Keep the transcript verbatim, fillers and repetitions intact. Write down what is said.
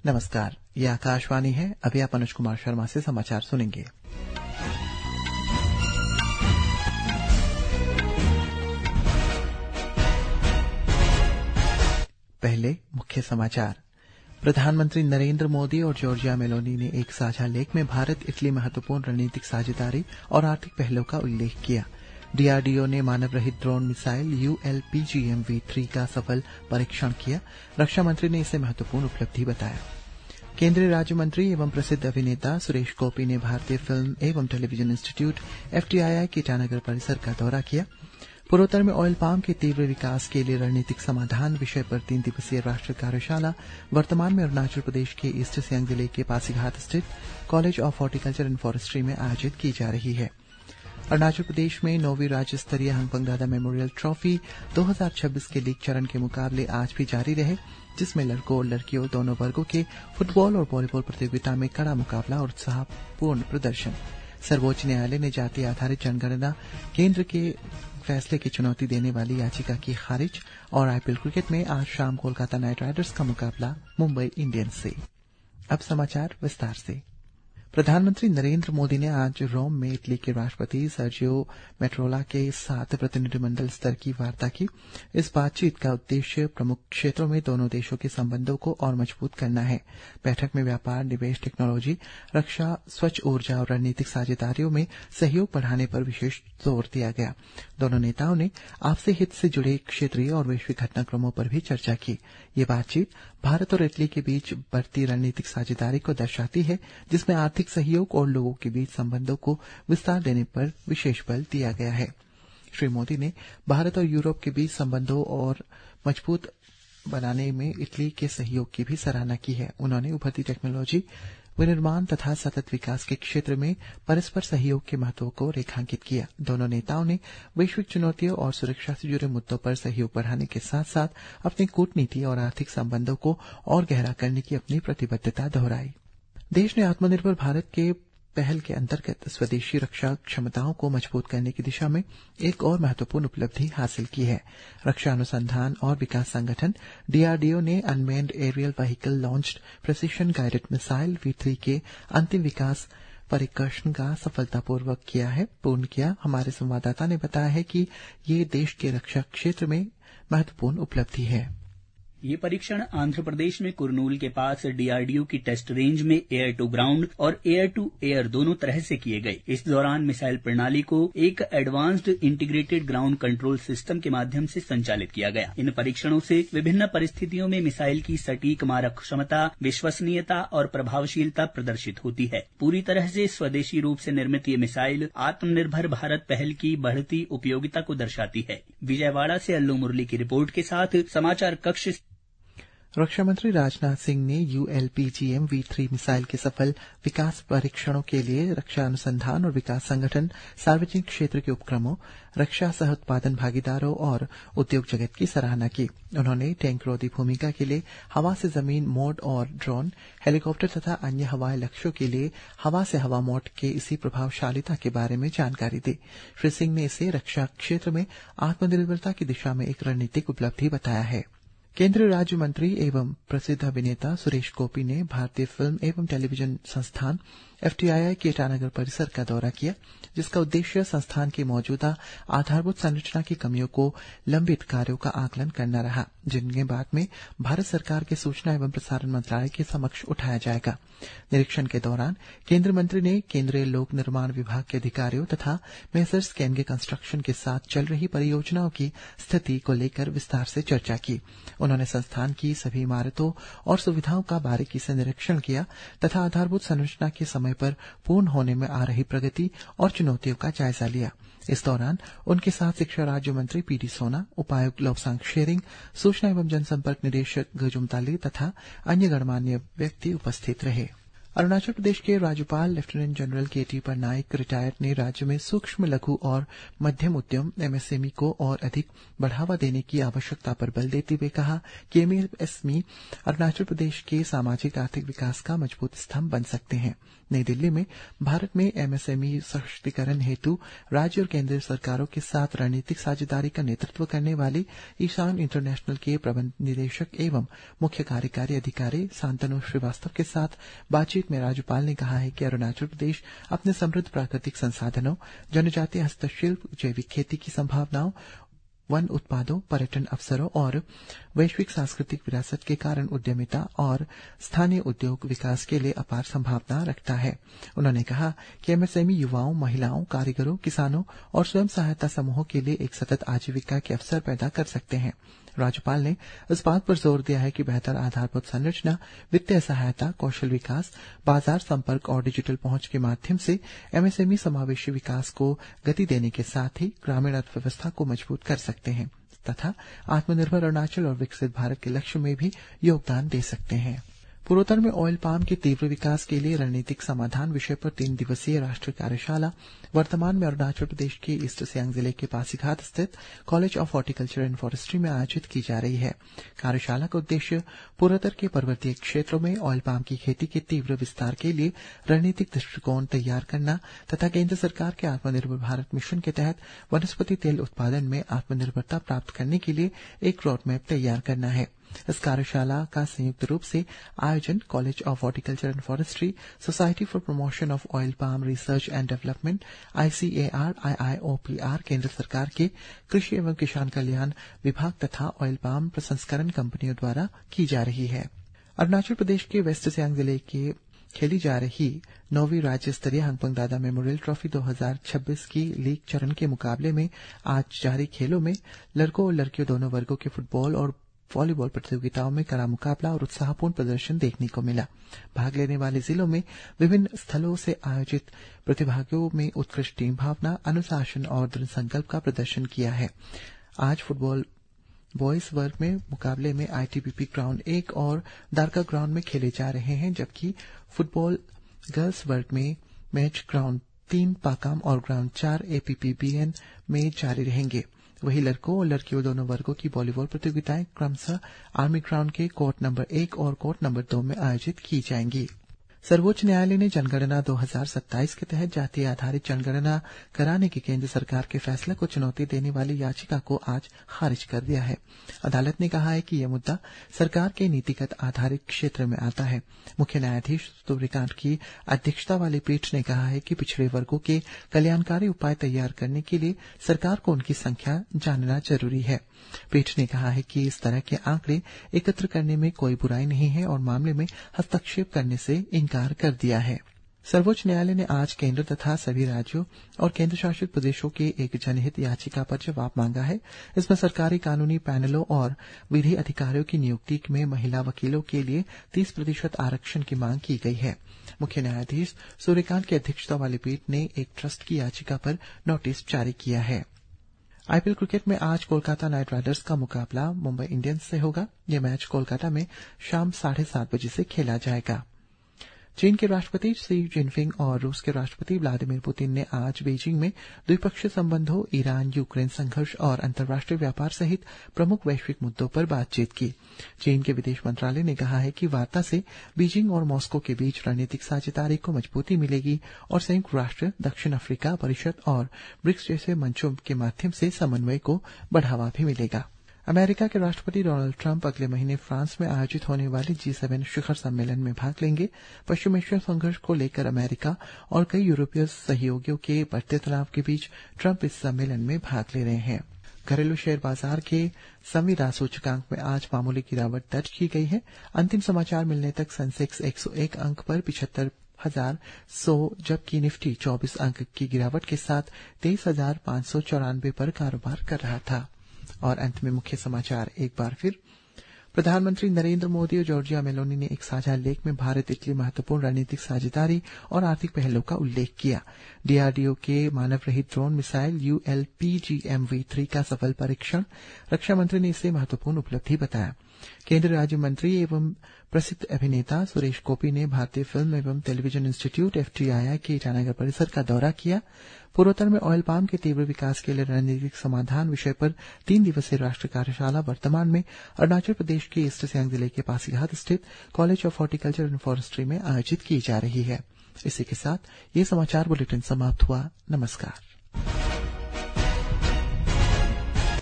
नमस्कार, ये आकाशवाणी है। अभी आप अनुज कुमार शर्मा से समाचार सुनेंगे। पहले मुख्य समाचार। प्रधानमंत्री नरेंद्र मोदी और जॉर्जिया मेलोनी ने एक साझा लेख में भारत इटली महत्वपूर्ण रणनीतिक साझेदारी और आर्थिक पहलों का उल्लेख किया। डीआरडीओ ने मानव रहित drone missile ULPGM V three का सफल परीक्षण किया। रक्षा मंत्री ने इसे महत्वपूर्ण उपलब्धि बताया। केंद्रीय राज्य मंत्री एवं प्रसिद्ध अभिनेता सुरेश गोपी ने भारतीय फिल्म एवं टेलीविजन इंस्टीट्यूट एफटीआईआई के ईटानगर परिसर का दौरा किया। पूर्वोत्तर में ऑयल पाम के तीव्र विकास के लिए रणनीतिक समाधान विषय पर तीन दिवसीय राष्ट्रीय कार्यशाला वर्तमान में अरुणाचल प्रदेश के ईस्ट सियांग जिले के पासीघाट स्थित college of horticulture and forestry में आयोजित की जा रही है। अरुणाचल प्रदेश में नौवीं राज्य स्तरीय हंगपंग दादा मेमोरियल ट्रॉफी दो हज़ार छब्बीस के लीग चरण के मुकाबले आज भी जारी रहे, जिसमें लड़कों और लड़कियों दोनों वर्गों के फुटबॉल और वॉलीबॉल प्रतियोगिता में कड़ा मुकाबला और उत्साहपूर्ण प्रदर्शन। सर्वोच्च न्यायालय ने जाति आधारित जनगणना केंद्र के फैसले की चुनौती देने वाली याचिका की खारिज। और आईपीएल क्रिकेट में आज शाम कोलकाता नाइट राइडर्स का मुकाबला मुंबई इंडियंस से। अब समाचार विस्तार से। प्रधानमंत्री नरेंद्र मोदी ने आज रोम में इटली के राष्ट्रपति सर्जियो मैट्रोला के साथ प्रतिनिधिमंडल स्तर की वार्ता की। इस बातचीत का उद्देश्य प्रमुख क्षेत्रों में दोनों देशों के संबंधों को और मजबूत करना है। बैठक में व्यापार, निवेश, टेक्नोलॉजी, रक्षा, स्वच्छ ऊर्जा और रणनीतिक साझेदारियों में सहयोग बढ़ाने पर विशेष जोर दिया गया। दोनों नेताओं ने आपसी हित से जुड़े क्षेत्रीय और वैश्विक घटनाक्रमों पर भी चर्चा की। ये बातचीत भारत और इटली के बीच बढ़ती रणनीतिक साझेदारी को दर्शाती है, जिसमें आर्थिक सहयोग और लोगों के बीच संबंधों को विस्तार देने पर विशेष बल दिया गया है। श्री मोदी ने भारत और यूरोप के बीच संबंधों और मजबूत बनाने में इटली के सहयोग की भी सराहना की है। उन्होंने उभरती टेक्नोलॉजी, विनिर्माण तथा सतत विकास के क्षेत्र में परस्पर सहयोग के महत्व को रेखांकित किया। दोनों नेताओं ने वैश्विक चुनौतियों और सुरक्षा से जुड़े मुद्दों पर सहयोग बढ़ाने के साथ साथ अपनी कूटनीति और आर्थिक संबंधों को और गहरा करने की अपनी प्रतिबद्धता दोहराई। देश ने आत्मनिर्भर भारत के पहल के अंतर्गत स्वदेशी रक्षा क्षमताओं को मजबूत करने की दिशा में एक और महत्वपूर्ण उपलब्धि हासिल की है। रक्षा अनुसंधान और विकास संगठन डीआरडीओ ने unmanned aerial vehicle launched precision guided missile V three के अंतिम विकास परीक्षण का सफलतापूर्वक किया है पूर्ण किया। हमारे संवाददाता ने बताया है कि ये देश के रक्षा क्षेत्र में महत्वपूर्ण उपलब्धि है। ये परीक्षण आंध्र प्रदेश में कुरनूल के पास डीआरडीओ की टेस्ट रेंज में एयर टू ग्राउंड और एयर टू एयर दोनों तरह से किए गए। इस दौरान मिसाइल प्रणाली को एक advanced integrated ground control system के माध्यम से संचालित किया गया। इन परीक्षणों से विभिन्न परिस्थितियों में मिसाइल की सटीक मारक क्षमता, विश्वसनीयता और प्रभावशीलता प्रदर्शित होती है। पूरी तरह से स्वदेशी रूप से निर्मित ये मिसाइल आत्मनिर्भर भारत पहल की बढ़ती उपयोगिता को दर्शाती है। विजयवाड़ा से अल्लू मुरली की रिपोर्ट के साथ समाचार कक्ष। रक्षा मंत्री राजनाथ सिंह ने यूएलपीजीएम वी थ्री मिसाइल के सफल विकास परीक्षणों के लिए रक्षा अनुसंधान और विकास संगठन, सार्वजनिक क्षेत्र के उपक्रमों, रक्षा सह उत्पादन भागीदारों और उद्योग जगत की सराहना की। उन्होंने टैंक रोधी भूमिका के लिए हवा से जमीन मोड और ड्रोन, हेलीकॉप्टर तथा अन्य हवाई लक्ष्यों के लिए हवा से हवा मोड के इसी प्रभावशालिता के बारे में जानकारी दी। श्री सिंह ने इसे रक्षा क्षेत्र में आत्मनिर्भरता की दिशा में एक रणनीतिक उपलब्धि बताया है। केंद्रीय राज्य मंत्री एवं प्रसिद्ध अभिनेता सुरेश गोपी ने भारतीय फिल्म एवं टेलीविजन संस्थान एफटीआईआई के ईटानगर परिसर का दौरा किया, जिसका उद्देश्य संस्थान की मौजूदा आधारभूत संरचना की कमियों को लंबित कार्यों का आकलन करना रहा, जिनके बाद में भारत सरकार के सूचना एवं प्रसारण मंत्रालय के समक्ष उठाया जाएगा। निरीक्षण के दौरान केंद्रीय मंत्री ने केंद्रीय लोक निर्माण विभाग के अधिकारियों तथा मेसर्स केंगे कंस्ट्रक्शन के साथ चल रही परियोजनाओं की स्थिति को लेकर विस्तार से चर्चा की। उन्होंने संस्थान की सभी इमारतों और सुविधाओं का बारीकी से निरीक्षण किया तथा आधारभूत संरचना के समय पर पूर्ण होने में आ रही प्रगति और चुनौतियों का जायजा लिया। इस दौरान उनके साथ शिक्षा राज्य मंत्री पीडी सोना, उपायुक्त लोबसांग शेरिंग, सूचना एवं जनसंपर्क निदेशक गजुम ताली तथा अन्य गणमान्य व्यक्ति उपस्थित रहे। अरुणाचल प्रदेश के राज्यपाल lieutenant general K T Patnaik retired ने राज्य में सूक्ष्म लघु और मध्यम उद्यम एमएसएमई को और अधिक बढ़ावा देने की आवश्यकता पर बल देते हुए कहा कि एमएसएमई अरुणाचल प्रदेश के सामाजिक आर्थिक विकास का मजबूत स्तंभ बन सकते हैं। नई दिल्ली में भारत में एमएसएमई सशक्तिकरण हेतु राज्य और केंद्र सरकारों के साथ रणनीतिक साझेदारी का नेतृत्व करने वाली ईशान इंटरनेशनल के प्रबंध निदेशक एवं मुख्य कार्यकारी अधिकारी शांतनु श्रीवास्तव के साथ बातचीत में राज्यपाल ने कहा है कि अरुणाचल प्रदेश अपने समृद्ध प्राकृतिक संसाधनों, जनजातीय हस्तशिल्प, जैविक खेती की संभावनाओं, वन उत्पादों, पर्यटन अवसरों और वैश्विक सांस्कृतिक विरासत के कारण उद्यमिता और स्थानीय उद्योग विकास के लिए अपार संभावना रखता है। उन्होंने कहा कि एमएसएमई युवाओं, महिलाओं, कारीगरों, किसानों और स्वयं सहायता समूहों के लिए एक सतत आजीविका के अवसर पैदा कर सकते हैं। राज्यपाल ने इस बात पर जोर दिया है कि बेहतर आधारभूत संरचना, वित्तीय सहायता, कौशल विकास, बाजार संपर्क और डिजिटल पहुंच के माध्यम से एमएसएमई समावेशी विकास को गति देने के साथ ही ग्रामीण अर्थव्यवस्था को मजबूत कर सकते हैं तथा आत्मनिर्भर अरुणाचल और विकसित भारत के लक्ष्य में भी योगदान दे सकते हैं। पूर्वोत्तर में ऑयल पाम के तीव्र विकास के लिए रणनीतिक समाधान विषय पर तीन दिवसीय राष्ट्रीय कार्यशाला वर्तमान में अरुणाचल प्रदेश के ईस्ट सियांग जिले के पासीघाट स्थित college of horticulture and forestry में आयोजित की जा रही है। कार्यशाला का उद्देश्य पूर्वोत्तर के पर्वतीय क्षेत्रों में ऑयल पाम की खेती के तीव्र विस्तार के लिए रणनीतिक दृष्टिकोण तैयार करना तथा केंद्र सरकार के आत्मनिर्भर भारत मिशन के तहत वनस्पति तेल उत्पादन में आत्मनिर्भरता प्राप्त करने के लिए एक रोडमैप तैयार करना है। इस कार्यशाला का संयुक्त रूप से आयोजन college of horticulture and forestry, society for promotion of oil palm research and development ICAR IIOPR, केंद्र सरकार के कृषि एवं किसान कल्याण विभाग तथा ऑयल पाम प्रसंस्करण कंपनियों द्वारा की जा रही है। अरुणाचल प्रदेश के वेस्ट सियांग जिले के खेली जा रही नौवीं राज्य स्तरीय हंगपंग दादा मेमोरियल ट्रॉफी दो हज़ार छब्बीस की लीग चरण के मुकाबले में आज जारी खेलों में लड़कों और लड़कियों दोनों वर्गों के फुटबॉल और वॉलीबॉल प्रतियोगिताओं में कड़ा मुकाबला और उत्साहपूर्ण प्रदर्शन देखने को मिला। भाग लेने वाले जिलों में विभिन्न स्थलों से आयोजित प्रतिभागियों में उत्कृष्ट टीम भावना, अनुशासन और दृढ़ संकल्प का प्रदर्शन किया है। आज फुटबॉल बॉयज वर्ग में मुकाबले में आईटीबीपी ग्राउंड एक और दारका ग्राउंड में खेले जा रहे हैं, जबकि फुटबॉल गर्ल्स वर्ग में मैच ग्राउंड तीन पाकाम और ग्राउंड चार एपीपीबीएन में जारी रहेंगे। वहीं लड़कों और लड़कियों दोनों वर्गों की वॉलीबॉल प्रतियोगिताएं क्रमशः आर्मी ग्राउंड के कोर्ट नंबर एक और कोर्ट नंबर दो में आयोजित की जाएंगी। सर्वोच्च न्यायालय ने जनगणना दो हज़ार सत्ताईस के तहत जाति आधारित जनगणना कराने के केंद्र सरकार के फैसले को चुनौती देने वाली याचिका को आज खारिज कर दिया है। अदालत ने कहा है कि यह मुद्दा सरकार के नीतिगत आधारित क्षेत्र में आता है। मुख्य न्यायाधीश सूर्यकांत की अध्यक्षता वाली पीठ ने कहा है कि पिछड़े वर्गों के कल्याणकारी उपाय तैयार करने के लिए सरकार को उनकी संख्या जानना जरूरी है। पीठ ने कहा है कि इस तरह के आंकड़े एकत्र करने में कोई बुराई नहीं है और मामले में हस्तक्षेप करने से इनकार कर दिया है। सर्वोच्च न्यायालय ने आज केंद्र तथा सभी राज्यों और केंद्र शासित प्रदेशों के एक जनहित याचिका पर जवाब मांगा है। इसमें सरकारी कानूनी पैनलों और विधि अधिकारियों की नियुक्ति में महिला वकीलों के लिए तीस प्रतिशत आरक्षण की मांग की गई है। मुख्य न्यायाधीश सूर्यकांत की अध्यक्षता वाली पीठ ने एक ट्रस्ट की याचिका पर नोटिस जारी किया है। आईपीएल क्रिकेट में आज कोलकाता नाइट राइडर्स का मुकाबला मुंबई इंडियंस से होगा। यह मैच कोलकाता में शाम साढ़े सात बजे से खेला जाएगा। चीन के राष्ट्रपति शी जिनपिंग और रूस के राष्ट्रपति व्लादिमीर पुतिन ने आज बीजिंग में द्विपक्षीय संबंधों, ईरान यूक्रेन संघर्ष और अंतर्राष्ट्रीय व्यापार सहित प्रमुख वैश्विक मुद्दों पर बातचीत की। चीन के विदेश मंत्रालय ने कहा है कि वार्ता से बीजिंग और मॉस्को के बीच रणनीतिक साझेदारी को मजबूती मिलेगी और संयुक्त राष्ट्र, दक्षिण अफ्रीका परिषद और ब्रिक्स जैसे मंचों के माध्यम से समन्वय को बढ़ावा भी मिलेगा। अमेरिका के राष्ट्रपति डोनाल्ड ट्रंप अगले महीने फ्रांस में आयोजित होने वाले जी सेवन शिखर सम्मेलन में भाग लेंगे। पश्चिम एशिया संघर्ष को लेकर अमेरिका और कई यूरोपीय सहयोगियों के बढ़ते तनाव के बीच ट्रंप इस सम्मेलन में भाग ले रहे हैं। घरेलू शेयर बाजार के संविदा सूचकांक में आज मामूली गिरावट दर्ज की गई है। अंतिम समाचार मिलने तक सेंसेक्स एक सौ एक अंक पर पिछहत्तर हजार सौ, जबकि निफ्टी चौबीस अंक की गिरावट के साथ तेईस हजार पांच सौ चौरानवे पर कारोबार कर रहा था। और अंत में मुख्य समाचार एक बार फिर। प्रधानमंत्री नरेंद्र मोदी और जॉर्जिया मेलोनी ने एक साझा लेख में भारत इटली महत्वपूर्ण रणनीतिक साझेदारी और आर्थिक पहलों का उल्लेख किया। डीआरडीओ के मानव रहित ड्रोन मिसाइल यूएलपीजीएमवी थ्री का सफल परीक्षण रक्षा मंत्री ने इसे महत्वपूर्ण उपलब्धि बताया। केंद्रीय राज्य मंत्री एवं प्रसिद्ध अभिनेता सुरेश गोपी ने भारतीय फिल्म एवं टेलीविजन इंस्टीट्यूट एफटीआईआई के ईटानगर परिसर का दौरा किया। पूर्वोत्तर में ऑयल पाम के तीव्र विकास के लिए रणनीतिक समाधान विषय पर तीन दिवसीय राष्ट्रीय कार्यशाला वर्तमान में अरुणाचल प्रदेश के ईस्ट सियांग जिले के पासीघाट स्थित college of horticulture and forestry में आयोजित की जा रही है। इसी के साथ ये समाचार बुलेटिन समाप्त हुआ। नमस्कार।